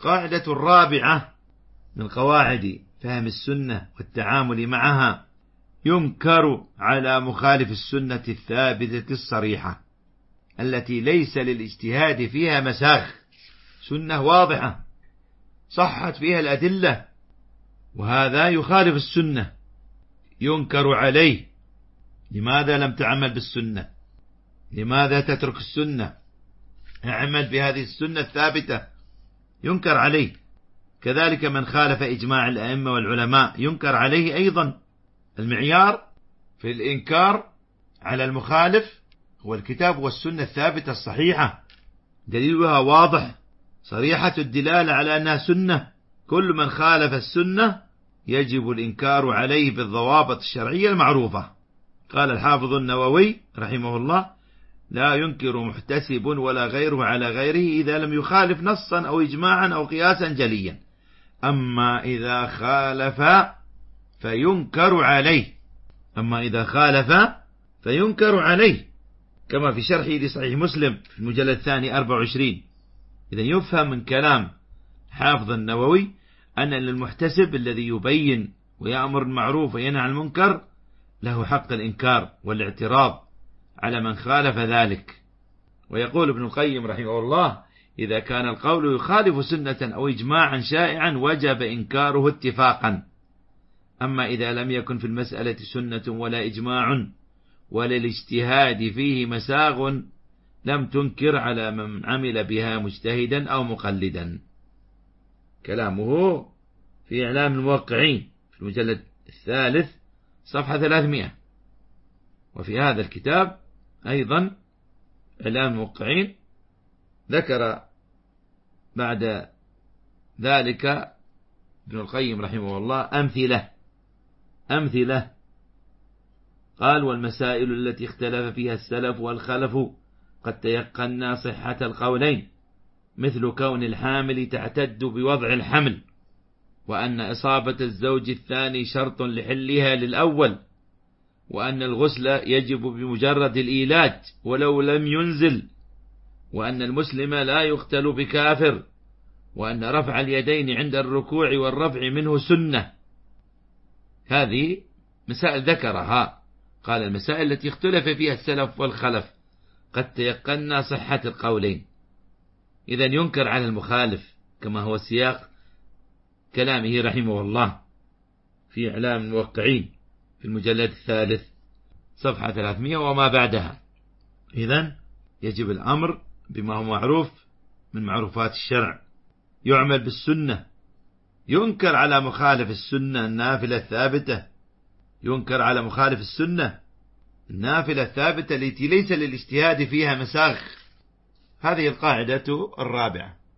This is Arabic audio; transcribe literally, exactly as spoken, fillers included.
القاعدة الرابعة من قواعد فهم السنة والتعامل معها: ينكر على مخالف السنة الثابتة الصريحة التي ليس للاجتهاد فيها مساغ، سنة واضحة صحت فيها الأدلة، وهذا يخالف السنة، ينكر عليه: لماذا لم تعمل بالسنة؟ لماذا تترك السنة؟ اعمل بهذه السنة الثابتة، ينكر عليه. كذلك من خالف إجماع الأئمة والعلماء ينكر عليه أيضا. المعيار في الإنكار على المخالف هو الكتاب والسنة الثابتة الصحيحة، دليلها واضح صريحة الدلالة على أنها سنة. كل من خالف السنة يجب الإنكار عليه بالضوابط الشرعية المعروفة. قال الحافظ النووي رحمه الله: لا ينكر محتسب ولا غيره على غيره إذا لم يخالف نصا أو إجماعا أو قياسا جليا، أما إذا خالف فينكر عليه أما إذا خالف فينكر عليه كما في شرحه لصحيح مسلم في المجلد الثاني أربعة وعشرين. إذا يفهم من كلام حافظ النووي أن للمحتسب الذي يبين ويأمر المعروف وينهى عن المنكر له حق الإنكار والاعتراض على من خالف ذلك. ويقول ابن القيم رحمه الله: إذا كان القول يخالف سنة أو إجماعا شائعا وجب إنكاره اتفاقا، أما إذا لم يكن في المسألة سنة ولا إجماع ولا الاجتهاد فيه مساغ لم تنكر على من عمل بها مجتهدا أو مقلدا. كلامه في إعلام الموقعين في المجلد الثالث صفحة ثلاثمائة. وفي هذا الكتاب أيضا إعلام الموقعين ذكر بعد ذلك ابن القيم رحمه الله أمثلة أمثلة قال: والمسائل التي اختلف فيها السلف والخلف قد تيقنا صحة القولين، مثل كون الحامل تعتد بوضع الحمل، وأن إصابة الزوج الثاني شرط لحلها للأول، وأن الغسل يجب بمجرد الإيلاج ولو لم ينزل، وأن المسلم لا يقتل بكافر، وأن رفع اليدين عند الركوع والرفع منه سنة. هذه مسائل ذكرها. قال: المسائل التي اختلف فيها السلف والخلف قد تيقنا صحة القولين. إذن ينكر على المخالف كما هو سياق كلامه رحمه الله في إعلام الموقعين في المجلد الثالث صفحة ثلاثمائة وما بعدها. إذن يجب الأمر بما هو معروف من معروفات الشرع، يعمل بالسنة، ينكر على مخالف السنة النافلة الثابتة، ينكر على مخالف السنة النافلة الثابتة التي ليس للاجتهاد فيها مساغ. هذه القاعدة الرابعة.